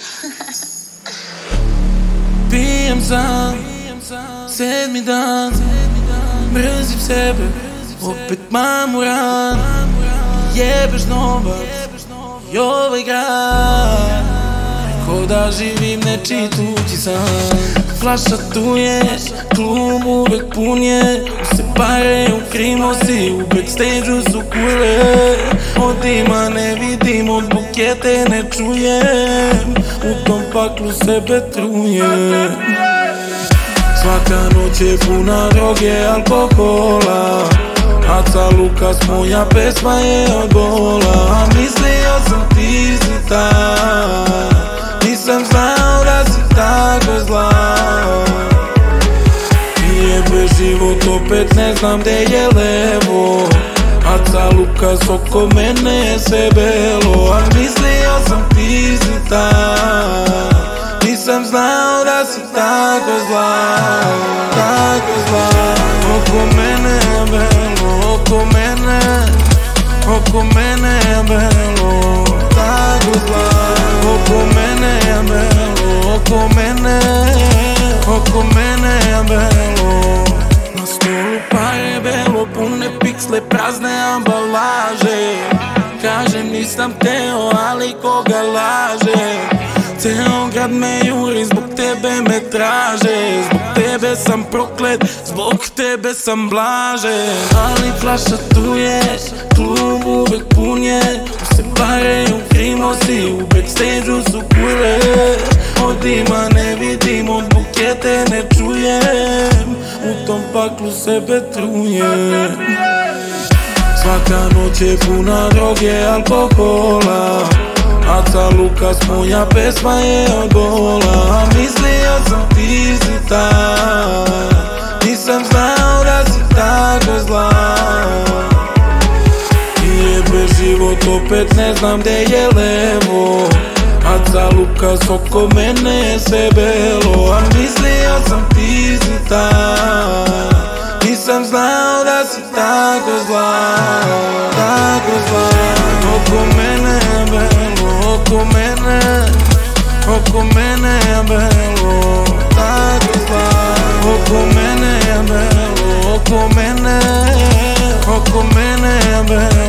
Pijem sam, 7. dan, mrzim sebe, opet mamu ran. Jebeš novac i ovaj grad, ko da živim nečiji tuđi san. Flaša tu je, klub uvek pun je, se pare u krimosi, u backstage-u su kule. Od dima ne vidim, od bukete ne čujem, u tom paklu sebe trujem. Svaka noć je puna droge, alkohola, Aca Lukas, moja pesma je od bola. A mislio sam ti si ta, nisam znao da si tako zla. Jebe život, opet ne znam gde je levo. Aca Lukas, oko mene je sve belo. A mislio sam ti si ta, nisam znao da si tako zla. Tako zla. Oko mene je belo, oko mene je belo. Tako zla. Oko mene je belo, oko mene je belo. Na stolu pare belo, pune piksle, prazne ambalaže. Kažem nisam teo, ali koga laže. Ceo grad me juri, zbog tebe me traže. Zbog tebe sam proklet, zbog tebe sam blažen. Ali flaša tu je, klub uvek pun je, se pare u krimosi, u backstage-u su kule. Od dima ne vidim, od bukete ne čujem, u tom paklu sebe trujem. Svaka noć je puna droge, alkohola, Aca Lukas, moja pesma je od bola. A mislio sam ti si ta, nisam znao da si tako zla. Jebe život, opet ne znam gde je levo. Aca Lukas, oko mene je sve belo. A mislio sam ti si ta, nisam znao da si tako zla. Tako zla. Oko mene je belo, oko mene je belo. Tako zla. Oko mene je belo, oko mene je belo.